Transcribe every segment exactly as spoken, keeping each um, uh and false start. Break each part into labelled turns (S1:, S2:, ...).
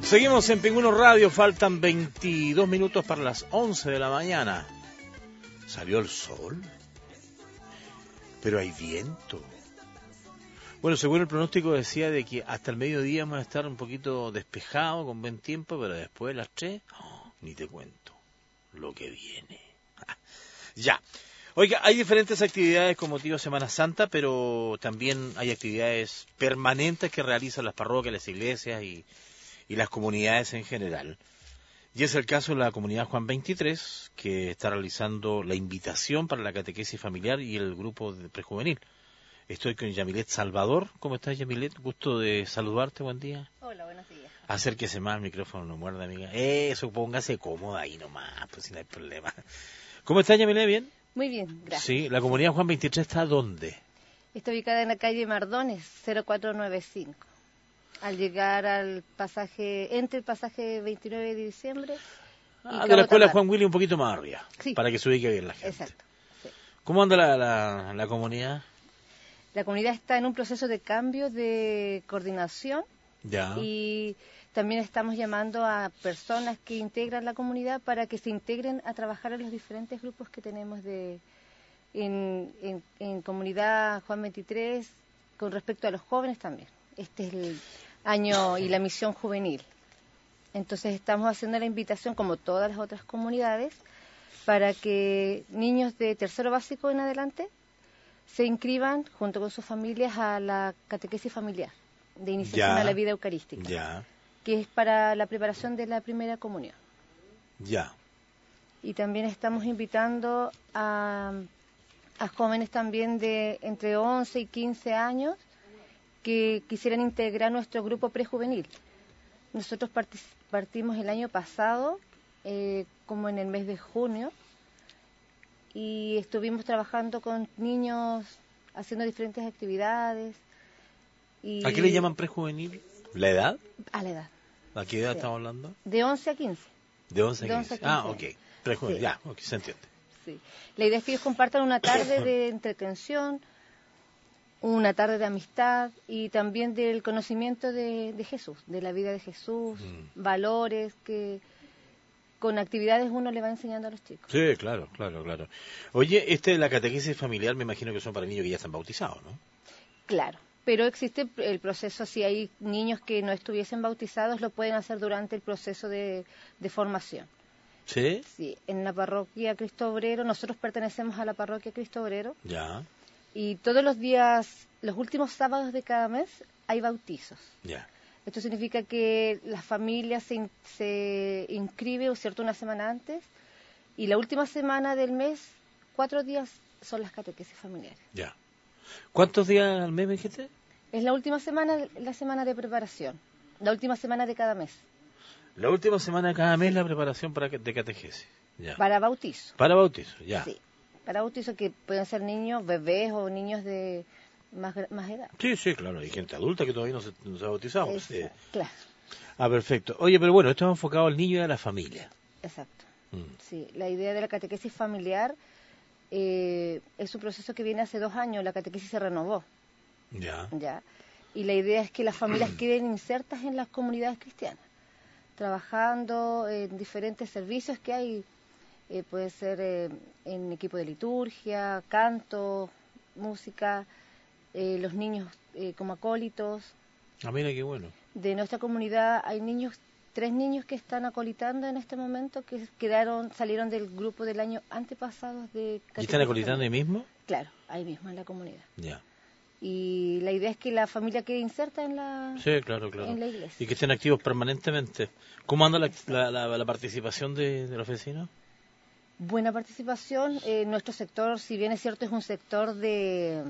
S1: Seguimos en Pingüino Radio, faltan veintidós minutos para las once de la mañana. ¿Salió el sol? Pero hay viento. Bueno, según el pronóstico decía de que hasta el mediodía vamos a estar un poquito despejados, con buen tiempo, pero después de las tres, oh, ni te cuento lo que viene. Ya. Oiga, hay diferentes actividades con motivo de Semana Santa, pero también hay actividades permanentes que realizan las parroquias, las iglesias y, y las comunidades en general. Y es el caso de la comunidad Juan veintitrés, que está realizando la invitación para la catequesis familiar y el grupo de prejuvenil. Estoy con Yamilet Salvador. ¿Cómo estás, Yamilet? Gusto de saludarte, buen día.
S2: Hola, buenos días.
S1: Acérquese más al micrófono, no muerda, amiga. Eso, póngase cómoda ahí nomás, pues si no hay problema. ¿Cómo estás, Yamilet? ¿Bien?
S2: Muy bien, gracias.
S1: Sí, la comunidad Juan veintitrés ¿está dónde?
S2: Está ubicada en la calle Mardones, cero cuatro nueve cinco. Al llegar al pasaje, entre el pasaje veintinueve de diciembre y
S1: Ah,
S2: Cabo
S1: de la escuela
S2: Tatar.
S1: Juan Willy un poquito más arriba,
S2: Sí.
S1: para que se ubique bien la gente.
S2: Exacto. Sí.
S1: ¿Cómo anda la, la, la comunidad?
S2: La comunidad está en un proceso de cambio de coordinación
S1: Ya.
S2: y también estamos llamando a personas que integran la comunidad para que se integren a trabajar en los diferentes grupos que tenemos de en, en, en comunidad Juan veintitrés con respecto a los jóvenes también. Este es el año y la misión juvenil. Entonces estamos haciendo la invitación, como todas las otras comunidades, para que niños de tercero básico en adelante se inscriban junto con sus familias a la catequesis familiar de iniciación
S1: Ya.
S2: a la vida eucarística,
S1: Ya,
S2: que es para la preparación de la primera comunión.
S1: ya.
S2: Y también estamos invitando a, a jóvenes también de entre once y quince años que quisieran integrar nuestro grupo prejuvenil. Nosotros partic- partimos el año pasado, eh, como en el mes de junio, y estuvimos trabajando con niños, haciendo diferentes actividades. Y
S1: ¿A qué le llaman prejuvenil? ¿La edad?
S2: A la edad.
S1: ¿A qué edad
S2: Sí.
S1: estamos hablando?
S2: De once a quince.
S1: De once a
S2: De once
S1: quince.
S2: a
S1: Ah, ok.
S2: quince.
S1: Prejuvenil,
S2: Sí.
S1: ya, ok, se entiende.
S2: Sí. La idea es que ellos compartan una tarde de entretención, una tarde de amistad y también del conocimiento de, de Jesús, de la vida de Jesús,
S1: Mm.
S2: valores que con actividades uno le va enseñando a los chicos.
S1: Sí, claro, claro, claro. Oye, este de la catequesis familiar me imagino que son para niños que ya están bautizados, ¿no?
S2: Claro, pero existe el proceso, si hay niños que no estuviesen bautizados, lo pueden hacer durante el proceso de, de formación.
S1: ¿Sí?
S2: Sí, en la parroquia Cristo Obrero, nosotros pertenecemos a la parroquia Cristo Obrero,
S1: Ya,
S2: y todos los días, los últimos sábados de cada mes, hay bautizos.
S1: ya.
S2: Esto significa que la familia se, in- se inscribe, ¿cierto?, una semana antes, y la última semana del mes, cuatro días, son las catequesis familiares.
S1: Ya. ¿Cuántos días al mes me dijiste?
S2: Es la última semana, la semana de preparación, la última semana de cada mes,
S1: La última semana de cada mes la preparación para que- de catequesis. Ya.
S2: para bautizo.
S1: Para bautizo, ya.
S2: Sí, para bautizo que pueden ser niños, bebés o niños de más, gra- más edad.
S1: Sí, sí, claro. Hay gente adulta que todavía no se, no se ha bautizado.
S2: Es-
S1: Sí.
S2: Claro,
S1: Ah, perfecto. Oye, pero bueno, esto es enfocado al niño y a la familia.
S2: exacto.
S1: Mm.
S2: Sí, la idea de la catequesis familiar eh, es un proceso que viene hace dos años, la catequesis se renovó,
S1: Ya.
S2: ya, y la idea es que las familias queden insertas en las comunidades cristianas, trabajando en diferentes servicios que hay, eh, puede ser eh, en equipo de liturgia, canto, música, eh, los niños eh, como acólitos.
S1: Ah, mira qué bueno.
S2: De nuestra comunidad hay niños, tres niños que están acolitando en este momento, que quedaron, salieron del grupo del año antepasado de
S1: ¿Y están
S2: catequesis
S1: acolitando ahí
S2: familiar.
S1: mismo?
S2: Claro, ahí mismo en la comunidad.
S1: Ya.
S2: Y la idea es que la familia quede inserta en la,
S1: Sí, claro, claro.
S2: en la iglesia.
S1: Y que estén activos permanentemente. ¿Cómo anda la, la, la, la participación de, de los vecinos?
S2: Buena participación. Eh, nuestro sector, si bien es cierto, es un sector de,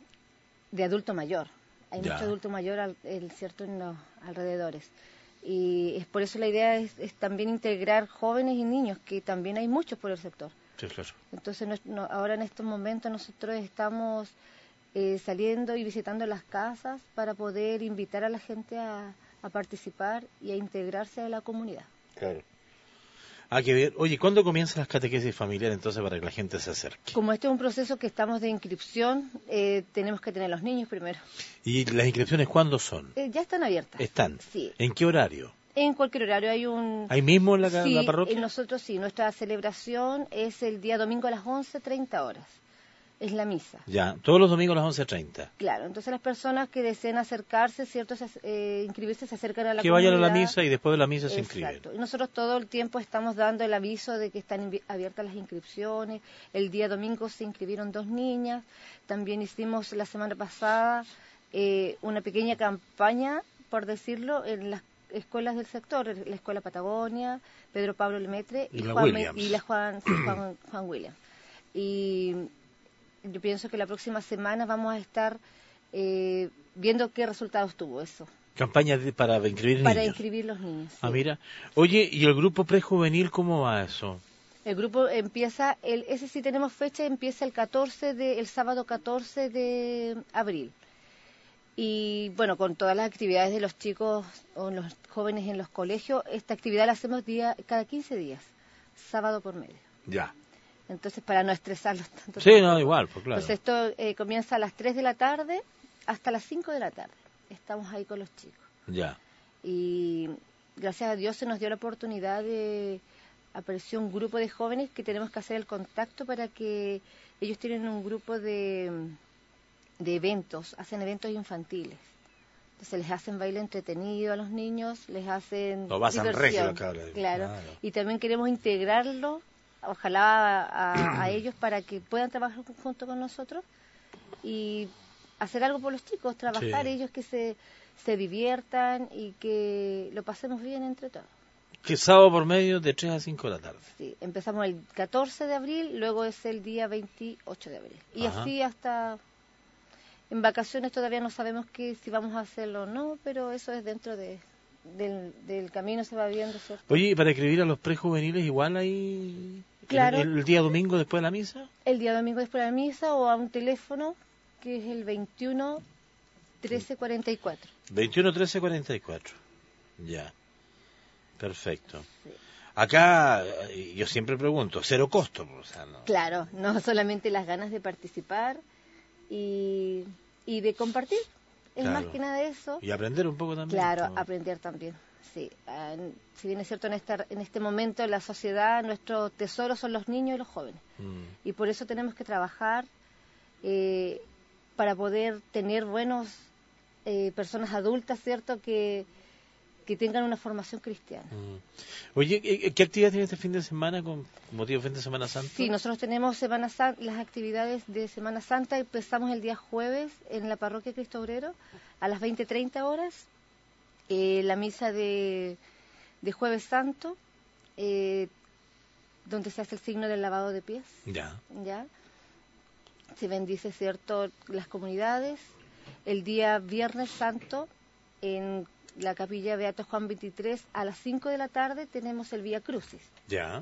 S2: de adulto mayor. Hay
S1: Ya.
S2: mucho adulto mayor, al, el, cierto, en los alrededores. Y es por eso la idea es, es también integrar jóvenes y niños, que también hay muchos por el sector.
S1: Sí, claro.
S2: Entonces, no, no, ahora en estos momentos nosotros estamos eh, saliendo y visitando las casas para poder invitar a la gente a, a participar y a integrarse a la comunidad.
S1: Claro. Ah, que ver. Oye, ¿cuándo comienzan las catequesis familiares entonces para que la gente se acerque?
S2: Como este es un proceso que estamos de inscripción, eh, tenemos que tener los niños primero.
S1: ¿Y las inscripciones cuándo son?
S2: Eh, ya están abiertas.
S1: ¿Están?
S2: Sí.
S1: ¿En qué horario?
S2: En cualquier horario hay un...
S1: ¿Ahí mismo en la,
S2: sí,
S1: la parroquia?
S2: Sí, nosotros sí. Nuestra celebración es el día domingo a las once treinta horas. Es la misa.
S1: Ya, todos los domingos a las once treinta.
S2: Claro, entonces las personas que deseen acercarse, ¿cierto? Se, eh, inscribirse, se acercan a la
S1: que
S2: comunidad.
S1: vayan a la misa y después de la misa se inscriben.
S2: Exacto. Y nosotros todo el tiempo estamos dando el aviso de que están abiertas las inscripciones. El día domingo se inscribieron dos niñas. También hicimos la semana pasada eh, una pequeña campaña, por decirlo, en las escuelas del sector, la Escuela Patagonia, Pedro Pablo Lemaitre y,
S1: y la
S2: Juan,
S1: Williams.
S2: y la Juan, sí, Juan, Juan Williams. Y yo pienso que la próxima semana vamos a estar eh, viendo qué resultados tuvo eso.
S1: Campaña de, para inscribir
S2: Para
S1: niños.
S2: inscribir los niños. Sí.
S1: Ah, mira. Oye, ¿y el grupo prejuvenil cómo va eso?
S2: El grupo empieza, el, ese sí tenemos fecha, empieza el catorce de, el sábado catorce de abril. Y bueno, con todas las actividades de los chicos o los jóvenes en los colegios, esta actividad la hacemos día, cada quince días, sábado por medio.
S1: Ya.
S2: Entonces, para no estresarlos tanto.
S1: Sí, no, igual, pues claro.
S2: Entonces, esto eh, comienza a las tres de la tarde hasta las cinco de la tarde. Estamos ahí con los chicos.
S1: Ya.
S2: Y gracias a Dios se nos dio la oportunidad de... Apareció un grupo de jóvenes que tenemos que hacer el contacto para que ellos tienen un grupo de, de eventos, hacen eventos infantiles. Entonces les hacen baile entretenido a los niños, les hacen
S1: Lo pasan
S2: diversión,
S1: regio, claro.
S2: claro.
S1: Claro.
S2: Y también queremos integrarlo, ojalá a, a, a ellos para que puedan trabajar junto con nosotros y hacer algo por los chicos, trabajar
S1: Sí.
S2: ellos que se, se diviertan y que lo pasemos bien entre todos.
S1: Que sábado por medio de tres a cinco de la tarde.
S2: Sí, empezamos el catorce de abril, luego es el día veintiocho de abril. Y
S1: Ajá.
S2: así hasta... En vacaciones todavía no sabemos que, si vamos a hacerlo o no, pero eso es dentro de, del, del camino, se va viendo, ¿cierto?
S1: Oye, ¿y para escribir a los prejuveniles igual ahí
S2: Claro.
S1: el, el día domingo después de la misa?
S2: El día domingo después de la misa o a un teléfono que es el veintiuno trece cuarenta y cuatro.
S1: veintiuno trece cuarenta y cuatro. Ya. Perfecto.
S2: Sí.
S1: Acá eh, yo siempre pregunto, cero costo, o sea, no.
S2: Claro, no solamente las ganas de participar y, y de compartir, es
S1: Claro.
S2: más que nada eso.
S1: Y aprender un poco también.
S2: Claro,
S1: ¿no?
S2: aprender también, sí. Ah, si bien es cierto, en, esta, en este momento en la sociedad nuestro tesoro son los niños y los jóvenes.
S1: Mm.
S2: Y por eso tenemos que trabajar eh, para poder tener buenos eh, personas adultas, ¿cierto?, que, que tengan una formación cristiana.
S1: Mm. Oye, ¿qué, qué actividad tiene este fin de semana con motivo fin de Semana Santa?
S2: Sí, nosotros tenemos Semana San- las actividades de Semana Santa. Empezamos el día jueves en la parroquia Cristo Obrero a las veinte treinta horas. Eh, la misa de, de Jueves Santo, eh, donde se hace el signo del lavado de pies.
S1: Ya.
S2: ¿Ya? Se bendice, ¿cierto?, las comunidades. El día Viernes Santo, en la capilla Beato Juan veintitrés, a las cinco de la tarde tenemos el Vía Crucis.
S1: Ya.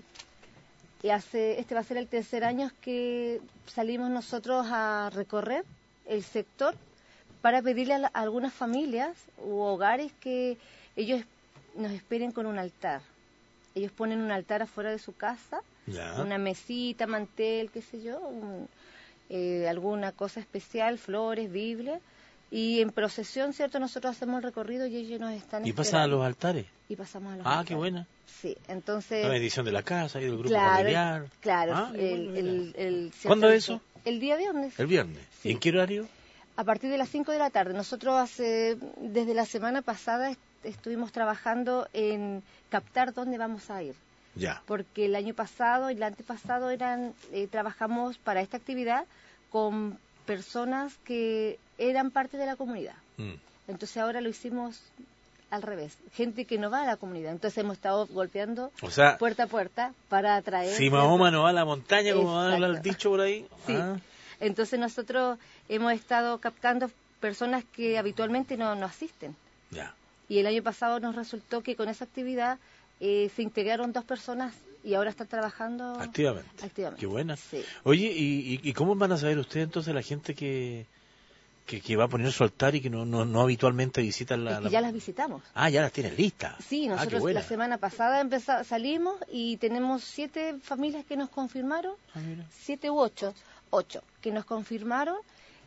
S2: Y hace, este va a ser el tercer año que salimos nosotros a recorrer el sector para pedirle a, la, a algunas familias u hogares que ellos nos esperen con un altar. Ellos ponen un altar afuera de su casa,
S1: Ya.
S2: una mesita, mantel, qué sé yo, un, eh, alguna cosa especial, flores, Biblia, y en procesión, ¿cierto?, nosotros hacemos el recorrido y ellos nos están
S1: ¿Y
S2: esperando.
S1: pasan a los altares?
S2: Y pasamos a los
S1: Ah,
S2: altares.
S1: qué buena.
S2: Sí, entonces...
S1: La bendición de la casa y del grupo
S2: Claro,
S1: familiar.
S2: claro.
S1: Ah, qué
S2: el,
S1: bueno,
S2: el,
S1: mira.
S2: el- se
S1: ¿Cuándo
S2: hace
S1: es eso?
S2: El día viernes.
S1: El viernes.
S2: Sí.
S1: ¿Y en qué horario?
S2: A partir de las cinco de la tarde. Nosotros hace, desde la semana pasada est- estuvimos trabajando en captar dónde vamos a ir.
S1: Ya.
S2: Porque el año pasado y el antepasado eran eh, trabajamos para esta actividad con personas que eran parte de la comunidad.
S1: Mm.
S2: Entonces ahora lo hicimos al revés. Gente que no va a la comunidad. Entonces hemos estado golpeando
S1: O sea,
S2: puerta a puerta para atraer...
S1: si Mahoma no va a la montaña, como van a hablar el
S2: Exacto.
S1: dicho por ahí.
S2: Sí.
S1: Ah,
S2: Entonces nosotros hemos estado captando personas que habitualmente no, no asisten.
S1: ya.
S2: Y el año pasado nos resultó que con esa actividad eh, se integraron dos personas y ahora están trabajando
S1: Activamente.
S2: activamente.
S1: Qué buena.
S2: Sí.
S1: Oye, ¿y, y, y cómo van a saber ustedes entonces la gente que, que, que va a poner su altar y que no, no, no habitualmente visita la,
S2: Es que
S1: la-
S2: ya las visitamos.
S1: Ah, ya las tienen listas.
S2: Sí,
S1: Ah, qué
S2: nosotros
S1: buena.
S2: la semana pasada empeza- salimos y tenemos siete familias que nos confirmaron,
S1: Ah, mira.
S2: siete u ocho, ocho, que nos confirmaron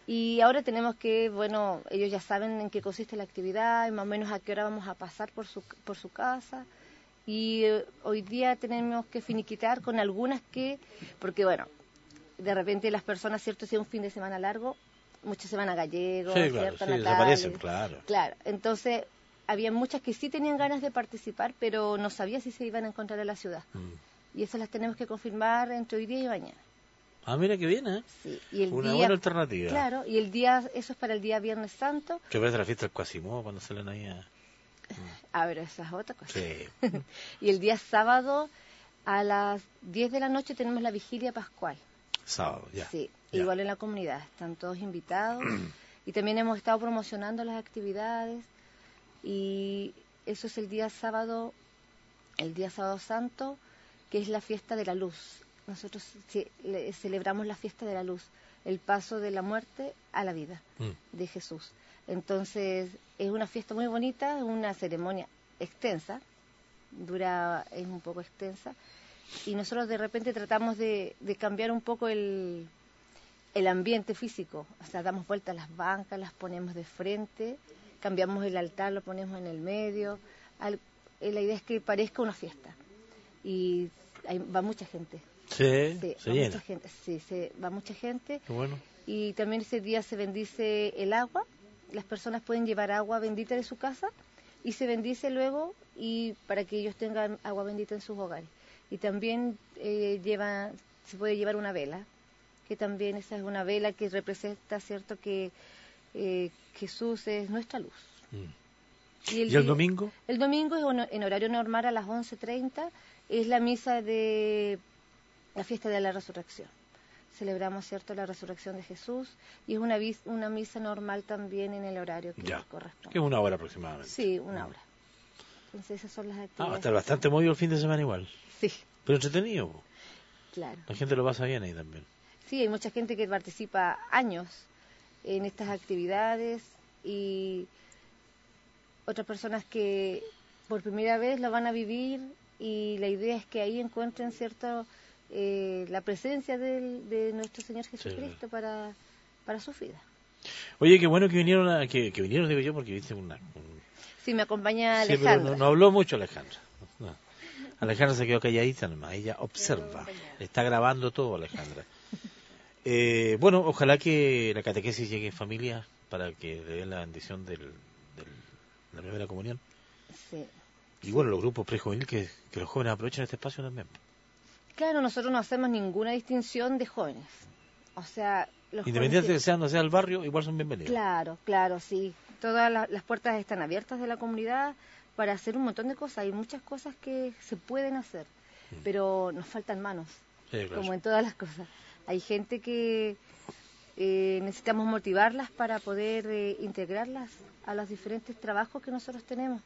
S2: Y ahora tenemos que, bueno, ellos ya saben en qué consiste la actividad, y más o menos a qué hora vamos a pasar por su, por su casa. Y eh, hoy día tenemos que finiquitar con algunas que, porque bueno, de repente las personas, ¿cierto? Si es un fin de semana largo, muchas se van a Gallegos,
S1: sí, claro,
S2: ¿cierto?
S1: sí,
S2: Natales,
S1: desaparecen, claro.
S2: Claro, entonces había muchas que sí tenían ganas de participar, pero no sabía si se iban a encontrar en la ciudad. Mm. Y esas las tenemos que confirmar entre hoy día y mañana.
S1: Ah, mira que bien, ¿eh?
S2: Sí, y el
S1: una
S2: día,
S1: buena alternativa.
S2: Claro, y el día, eso es para el día Viernes Santo.
S1: Que parece la fiesta del Quasimodo cuando salen ahí a...
S2: Ah, pero esa es otra cosa.
S1: Sí.
S2: Y el día sábado a las diez de la noche tenemos la vigilia pascual.
S1: Sábado, ya.
S2: Sí,
S1: ya.
S2: Igual en la comunidad, están todos invitados. Y también hemos estado promocionando las actividades. Y eso es el día sábado, el día sábado santo, que es la fiesta de la luz. Nosotros sí, le, celebramos la fiesta de la luz, el paso de la muerte a la vida mm. de Jesús. Entonces, es una fiesta muy bonita, es una ceremonia extensa, dura, es un poco extensa, y nosotros de repente tratamos de, de cambiar un poco el, el ambiente físico, o sea, damos vuelta a las bancas, las ponemos de frente, cambiamos el altar, lo ponemos en el medio, al, la idea es que parezca una fiesta, y hay, va mucha gente.
S1: Sí,
S2: sí
S1: se
S2: va
S1: llena.
S2: Mucha gente, sí, se, va mucha gente.
S1: Qué bueno.
S2: Y también ese día se bendice el agua. Las personas pueden llevar agua bendita de su casa y se bendice luego y para que ellos tengan agua bendita en sus hogares. Y también eh, lleva, se puede llevar una vela, que también esa es una vela que representa, cierto, que eh, Jesús es nuestra luz.
S1: Mm. ¿Y el, ¿Y el domingo?
S2: El domingo es en horario normal a las once treinta, es la misa de la fiesta de la resurrección. Celebramos, cierto, la resurrección de Jesús y es una, una misa normal también en el horario que
S1: ya.
S2: corresponde.
S1: Que es una hora aproximadamente.
S2: Sí, una hora. Entonces esas son las actividades.
S1: Ah, va a estar bastante movido el fin de semana igual.
S2: Sí.
S1: Pero entretenido.
S2: Claro.
S1: La gente lo pasa bien ahí también.
S2: Sí, hay mucha gente que participa años en estas actividades y otras personas que por primera vez lo van a vivir y la idea es que ahí encuentren, cierto, eh, la presencia de, de nuestro Señor Jesucristo sí, para, para su vida.
S1: Oye, qué bueno que vinieron, a, que, que vinieron, digo yo, porque viste una... Un...
S2: Sí, me acompaña
S1: sí,
S2: Alejandra.
S1: Pero no, no habló mucho Alejandra. No. Alejandra se quedó calladita nomás, ella observa, está grabando todo Alejandra. Eh, bueno, ojalá que la catequesis llegue en familia para que le den la bendición del, del, de la primera comunión.
S2: Sí.
S1: Y bueno, los grupos prejuveniles, que, que los jóvenes aprovechen este espacio también.
S2: Claro, nosotros no hacemos ninguna distinción de jóvenes. O sea, los
S1: independientemente
S2: jóvenes...
S1: de que sean, no sea el barrio, igual son bienvenidos.
S2: Claro, claro, sí. Todas la, las puertas están abiertas de la comunidad para hacer un montón de cosas. Hay muchas cosas que se pueden hacer, mm. pero nos faltan manos, sí, claro. Como en todas las cosas. Hay gente que eh, necesitamos motivarlas para poder eh, integrarlas a los diferentes trabajos que nosotros tenemos.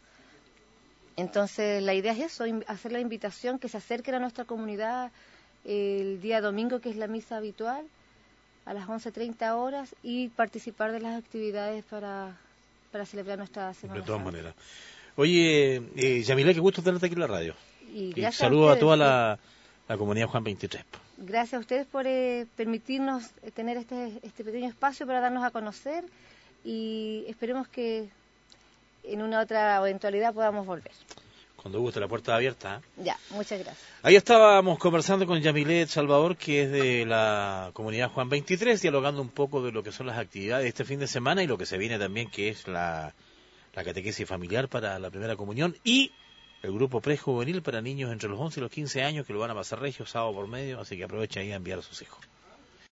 S2: Entonces, la idea es eso, hacer la invitación, que se acerquen a nuestra comunidad el día domingo, que es la misa habitual, a las once treinta horas, y participar de las actividades para, para celebrar nuestra Semana
S1: De todas
S2: Santa.
S1: maneras. Oye, eh, Yamilé, qué gusto tenerte aquí en la radio.
S2: Y,
S1: y saludo a, a toda la, la comunidad Juan veintitrés.
S2: Gracias a ustedes por eh, permitirnos tener este, este pequeño espacio para darnos a conocer y esperemos que en una otra eventualidad podamos volver.
S1: Cuando guste, la puerta abierta. ¿eh?
S2: Ya, muchas gracias.
S1: Ahí estábamos conversando con Yamilé Salvador, que es de la comunidad Juan veintitrés, dialogando un poco de lo que son las actividades de este fin de semana y lo que se viene también, que es la, la catequesis familiar para la primera comunión y el grupo prejuvenil para niños entre los once y los quince años, que lo van a pasar regio sábado por medio, así que aprovechen ahí a enviar a sus hijos.